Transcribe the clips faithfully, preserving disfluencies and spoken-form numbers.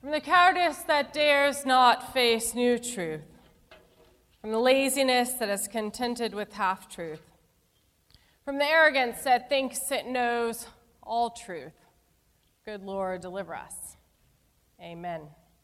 From the cowardice that dares not face new truth, from the laziness that is contented with half-truth, from the arrogance that thinks it knows all truth, good Lord, deliver us. Amen.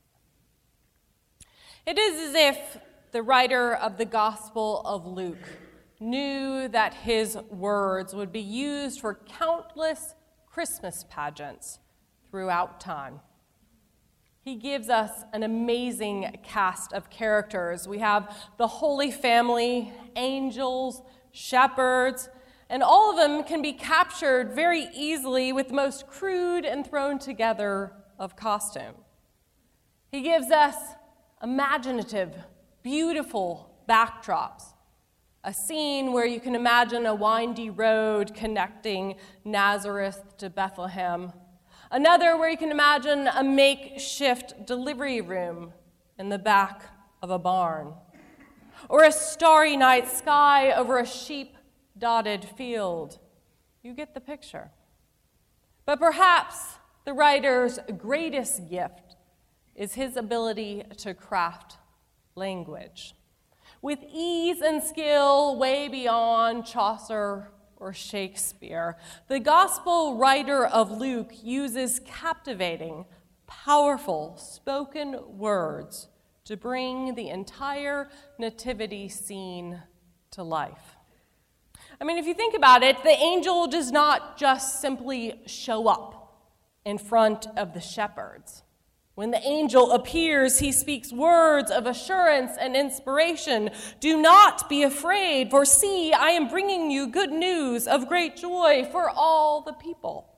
It is as if the writer of the Gospel of Luke knew that his words would be used for countless Christmas pageants throughout time. He gives us an amazing cast of characters. We have the Holy Family, angels, shepherds, and all of them can be captured very easily with the most crude and thrown together of costume. He gives us imaginative, beautiful backdrops, a scene where you can imagine a windy road connecting Nazareth to Bethlehem, another where you can imagine a makeshift delivery room in the back of a barn, or a starry night sky over a sheep-dotted field. You get the picture. But perhaps the writer's greatest gift is his ability to craft language with ease and skill way beyond Chaucer or Shakespeare. The gospel writer of Luke uses captivating, powerful spoken words to bring the entire nativity scene to life. I mean, if you think about it, the angel does not just simply show up in front of the shepherds. When the angel appears, he speaks words of assurance and inspiration. Do not be afraid, for see, I am bringing you good news of great joy for all the people.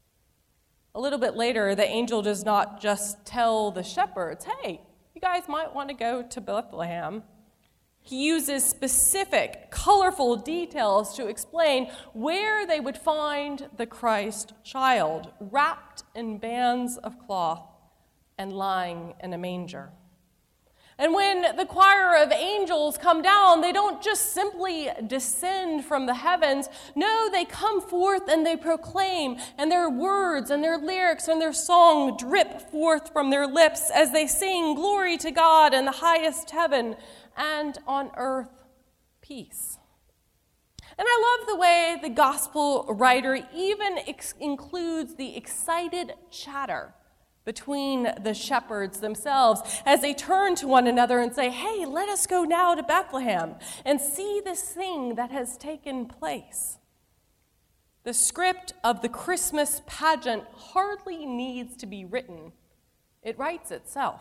A little bit later, the angel does not just tell the shepherds, hey, you guys might want to go to Bethlehem. He uses specific, colorful details to explain where they would find the Christ child, wrapped in bands of cloth and lying in a manger. And when the choir of angels come down, they don't just simply descend from the heavens. No, they come forth and they proclaim, and their words and their lyrics and their song drip forth from their lips as they sing glory to God in the highest heaven, and on earth peace. And I love the way the gospel writer even ex- includes the excited chatter between the shepherds themselves as they turn to one another and say, hey, let us go now to Bethlehem and see this thing that has taken place. The script of the Christmas pageant hardly needs to be written. It writes itself.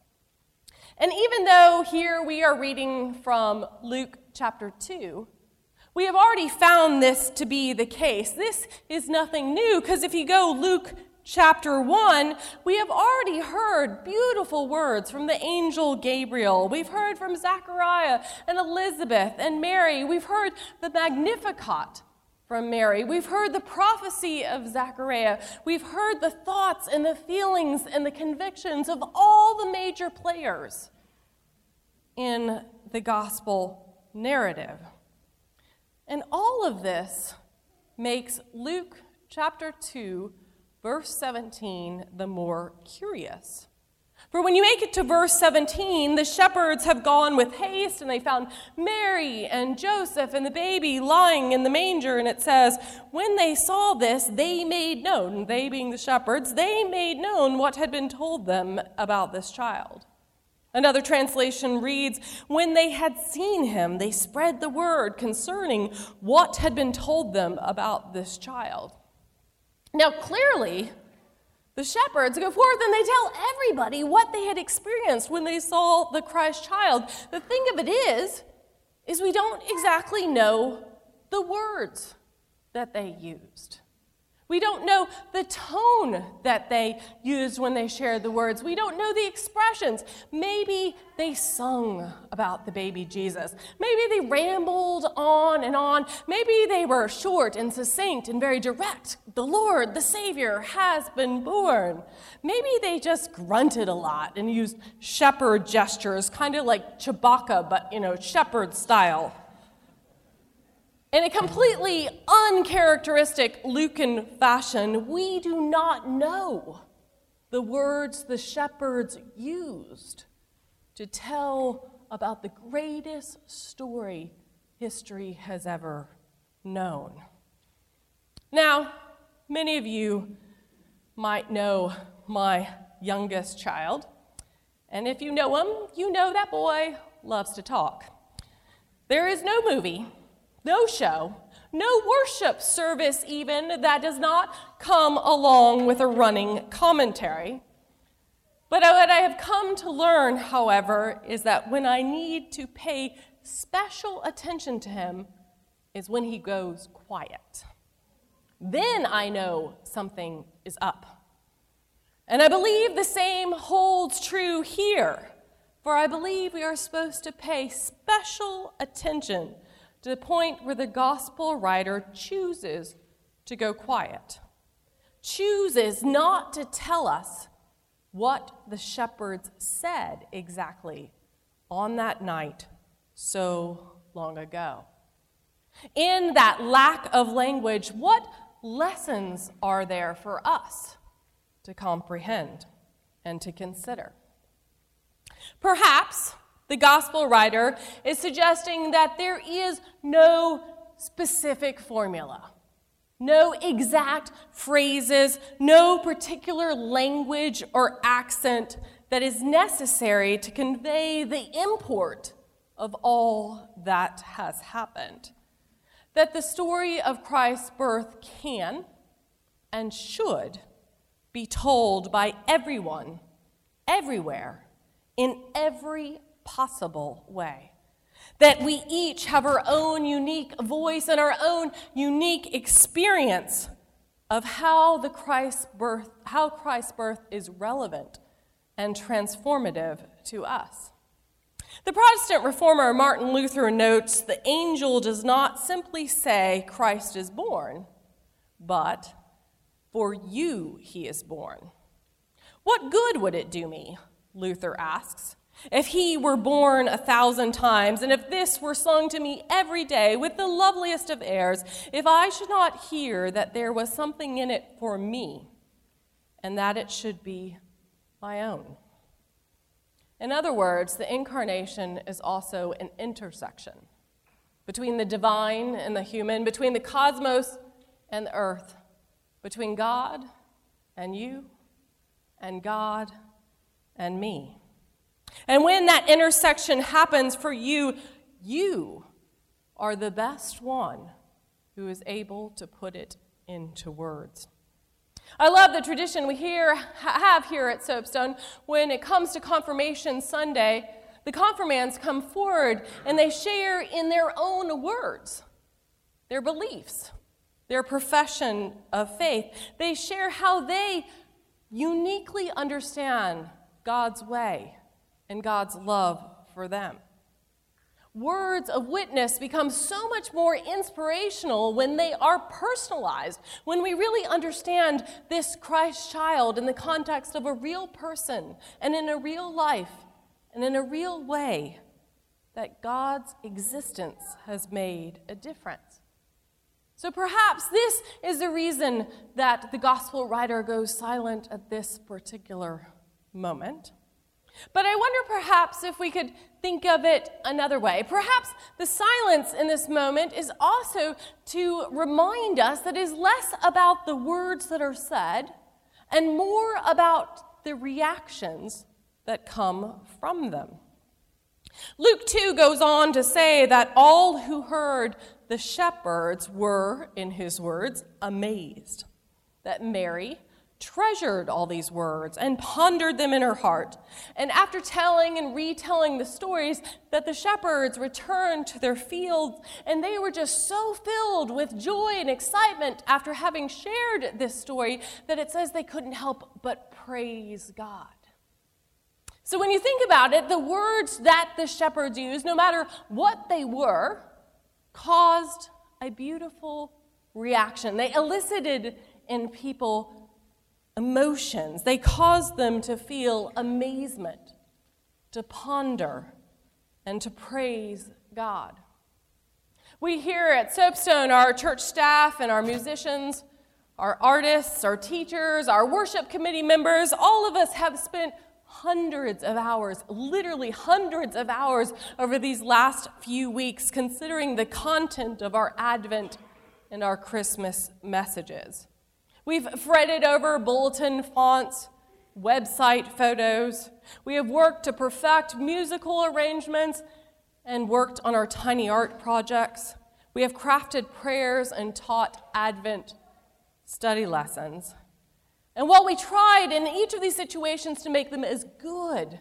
And even though here we are reading from Luke chapter two, we have already found this to be the case. This is nothing new, because if you go Luke Chapter one, we have already heard beautiful words from the angel Gabriel. We've heard from Zechariah and Elizabeth and Mary. We've heard the Magnificat from Mary. We've heard the prophecy of Zechariah. We've heard the thoughts and the feelings and the convictions of all the major players in the gospel narrative. And all of this makes Luke chapter two verse seventeen, the more curious. For when you make it to verse seventeen, the shepherds have gone with haste, and they found Mary and Joseph and the baby lying in the manger, and it says, when they saw this, they made known, they being the shepherds, they made known what had been told them about this child. Another translation reads, when they had seen him, they spread the word concerning what had been told them about this child. Now, clearly, the shepherds go forth and they tell everybody what they had experienced when they saw the Christ child. The thing of it is, is we don't exactly know the words that they used. We don't know the tone that they used when they shared the words. We don't know the expressions. Maybe they sung about the baby Jesus. Maybe they rambled on and on. Maybe they were short and succinct and very direct. The Lord, the Savior, has been born. Maybe they just grunted a lot and used shepherd gestures, kind of like Chewbacca, but, you know, shepherd style. In a completely uncharacteristic Lucan fashion, we do not know. the words the shepherds used to tell about the greatest story history has ever known. Now, many of you might know my youngest child, and if you know him, you know that boy loves to talk. There is no movie, no show, no worship service even that does not come along with a running commentary. But what I have come to learn, however, is that when I need to pay special attention to him is when he goes quiet. Then I know something is up. And I believe the same holds true here, for I believe we are supposed to pay special attention to the point where the gospel writer chooses to go quiet, chooses not to tell us what the shepherds said exactly on that night so long ago. In that lack of language, what lessons are there for us to comprehend and to consider? Perhaps the gospel writer is suggesting that there is no specific formula, no exact phrases, no particular language or accent that is necessary to convey the import of all that has happened. That the story of Christ's birth can and should be told by everyone, everywhere, in every possible way. That we each have our own unique voice and our own unique experience of how the Christ's birth, how Christ's birth is relevant and transformative to us. The Protestant reformer Martin Luther notes the angel does not simply say Christ is born, but for you he is born. What good would it do me, Luther asks, if he were born a thousand times, and if this were sung to me every day with the loveliest of airs, if I should not hear that there was something in it for me, and that it should be my own? In other words, the incarnation is also an intersection between the divine and the human, between the cosmos and the earth, between God and you, and God and me. And when that intersection happens for you, you are the best one who is able to put it into words. I love the tradition we here have here at Soapstone. When it comes to Confirmation Sunday, the confirmands come forward and they share in their own words their beliefs, their profession of faith. They share how they uniquely understand God's way and God's love for them. Words of witness become so much more inspirational when they are personalized, when we really understand this Christ child in the context of a real person and in a real life and in a real way that God's existence has made a difference. So perhaps this is the reason that the gospel writer goes silent at this particular moment. But I wonder perhaps if we could think of it another way. Perhaps the silence in this moment is also to remind us that it is less about the words that are said and more about the reactions that come from them. Luke two goes on to say that all who heard the shepherds were, in his words, amazed. That Mary treasured all these words and pondered them in her heart. And after telling and retelling the stories, that the shepherds returned to their fields, and they were just so filled with joy and excitement after having shared this story that it says they couldn't help but praise God. So when you think about it, the words that the shepherds used, no matter what they were, caused a beautiful reaction. They elicited in people emotions. They caused them to feel amazement, to ponder, and to praise God. We here at Soapstone, our church staff and our musicians, Our artists, our teachers, our worship committee members, all of us have spent hundreds of hours, literally hundreds of hours over these last few weeks considering the content of our Advent and our Christmas messages. We've fretted over bulletin fonts, website photos. We have worked to perfect musical arrangements and worked on our tiny art projects. We have crafted prayers and taught Advent study lessons. And while we tried in each of these situations to make them as good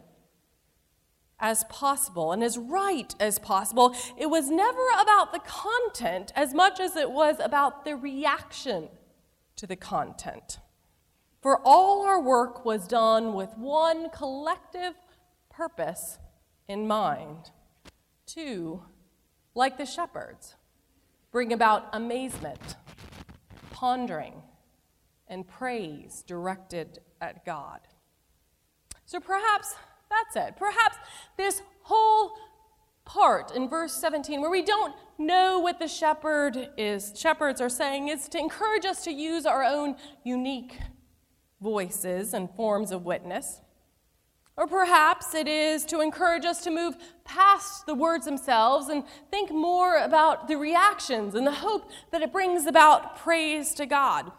as possible and as right as possible, it was never about the content as much as it was about the reaction to the content. For all our work was done with one collective purpose in mind: to, like the shepherds, bring about amazement, pondering, and praise directed at God. So perhaps that's it. Perhaps this whole part in verse seventeen, where we don't know what the shepherd is, shepherds are saying, is to encourage us to use our own unique voices and forms of witness. Or perhaps it is to encourage us to move past the words themselves and think more about the reactions and the hope that it brings about praise to God.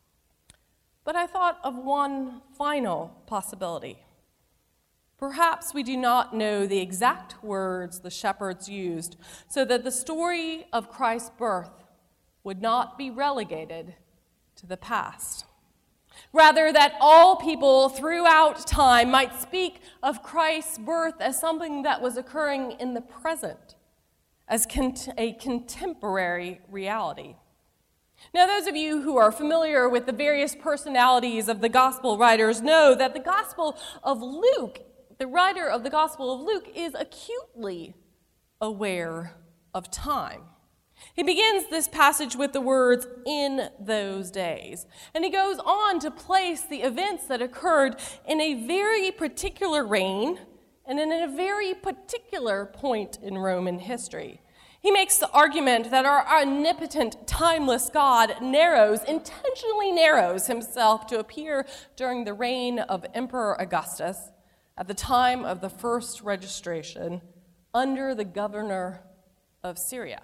But I thought of one final possibility. Perhaps we do not know the exact words the shepherds used so that the story of Christ's birth would not be relegated to the past. Rather, that all people throughout time might speak of Christ's birth as something that was occurring in the present, as cont- a contemporary reality. Now, those of you who are familiar with the various personalities of the gospel writers know that the Gospel of Luke, the writer of the Gospel of Luke, is acutely aware of time. He begins this passage with the words, "in those days." And he goes on to place the events that occurred in a very particular reign and in a very particular point in Roman history. He makes the argument that our omnipotent, timeless God narrows, intentionally narrows himself to appear during the reign of Emperor Augustus at the time of the first registration under the governor of Syria.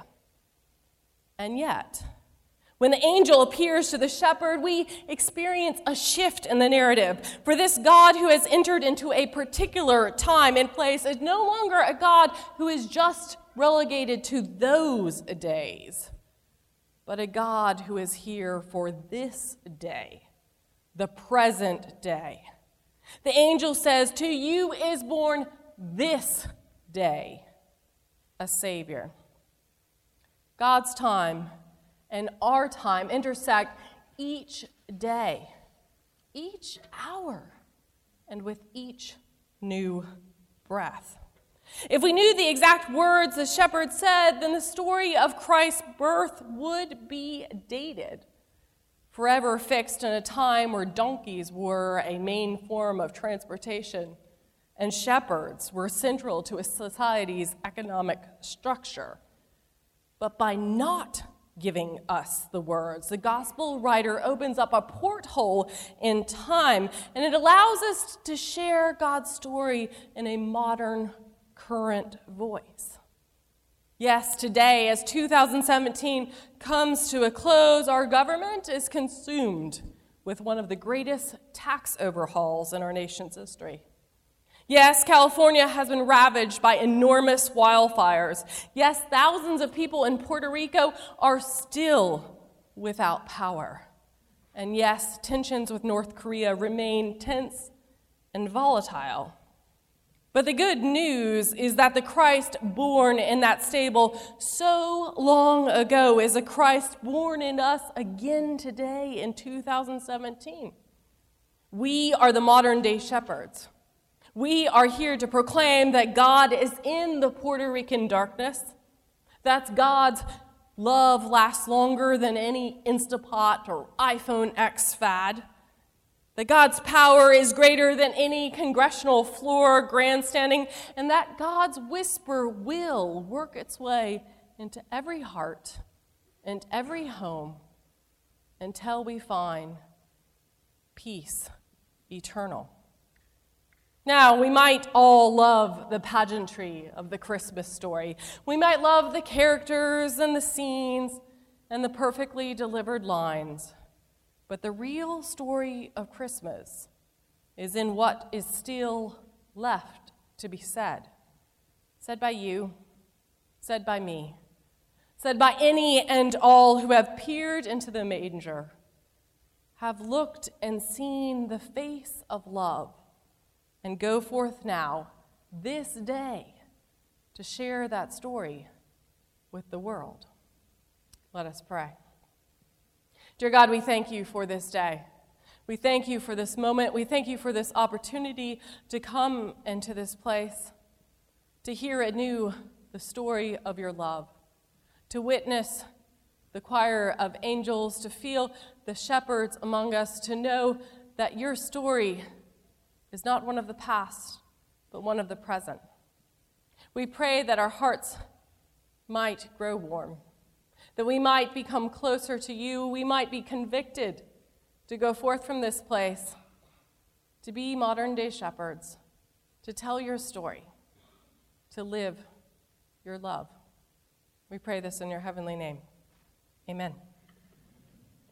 And yet, when the angel appears to the shepherd, we experience a shift in the narrative. For this God who has entered into a particular time and place is no longer a God who is just relegated to those days, but a God who is here for this day, the present day. The angel says, "To you is born this day a Savior." God's time and our time intersect each day, each hour, and with each new breath. If we knew the exact words the shepherd said, then the story of Christ's birth would be dated, forever fixed in a time where donkeys were a main form of transportation and shepherds were central to a society's economic structure. But by not giving us the words, the gospel writer opens up a porthole in time, and it allows us to share God's story in a modern, current voice. Yes, today, as two thousand seventeen comes to a close, our government is consumed with one of the greatest tax overhauls in our nation's history. Yes, California has been ravaged by enormous wildfires. Yes, thousands of people in Puerto Rico are still without power. And yes, tensions with North Korea remain tense and volatile. But the good news is that the Christ born in that stable so long ago is a Christ born in us again today in two thousand seventeen. We are the modern day shepherds. We are here to proclaim that God is in the Puerto Rican darkness, that God's love lasts longer than any Instapot or iPhone X fad, that God's power is greater than any congressional floor grandstanding, and that God's whisper will work its way into every heart and every home until we find peace eternal. Now, we might all love the pageantry of the Christmas story. We might love the characters and the scenes and the perfectly delivered lines. But the real story of Christmas is in what is still left to be said. Said by you, said by me, said by any and all who have peered into the manger, have looked and seen the face of love, and go forth now, this day, to share that story with the world. Let us pray. Dear God, we thank you for this day. We thank you for this moment. We thank you for this opportunity to come into this place, to hear anew the story of your love, to witness the choir of angels, to feel the shepherds among us, to know that your story is not one of the past, but one of the present. We pray that our hearts might grow warm, that we might become closer to you, we might be convicted to go forth from this place, to be modern-day shepherds, to tell your story, to live your love. We pray this in your heavenly name. Amen.